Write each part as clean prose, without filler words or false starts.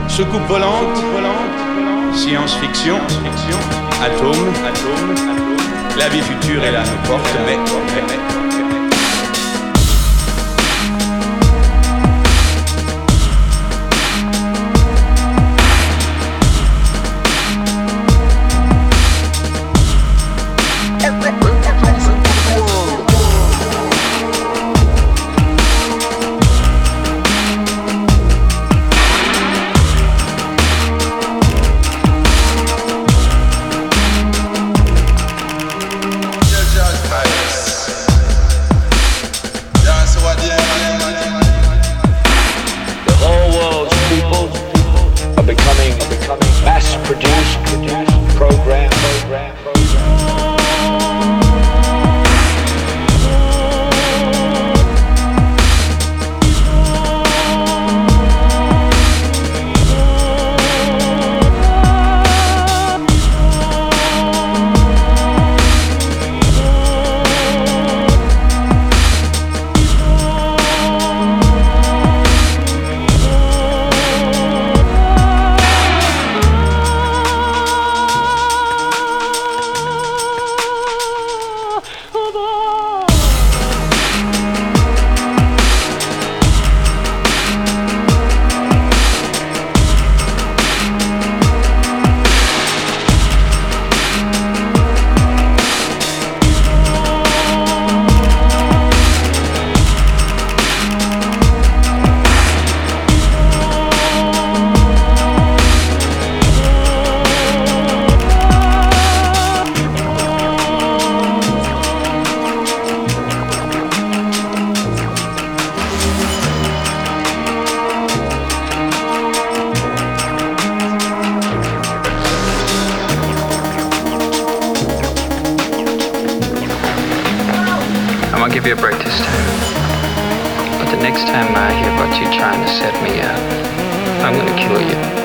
Soucoupe volante, science-fiction, atome, la vie future est là, nos portes, mais I'm gonna give you a break this time. But the next time I hear about you trying to set me up, I'm gonna kill you.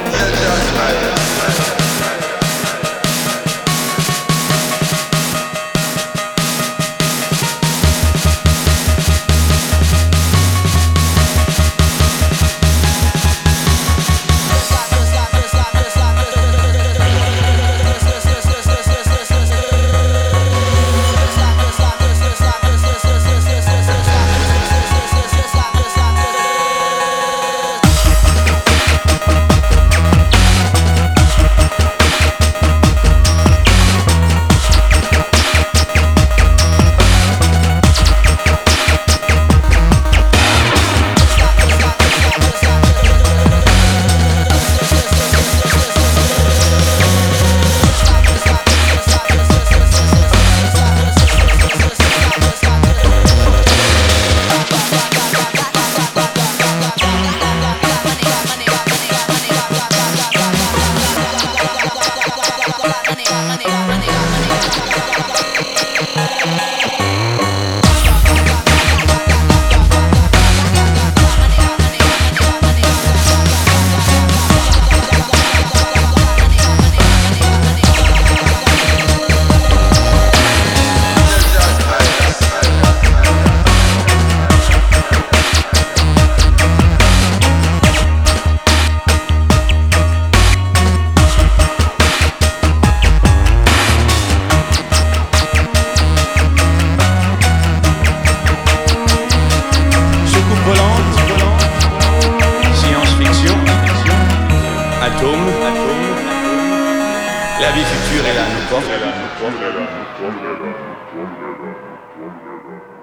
La vie future est là, nous porte.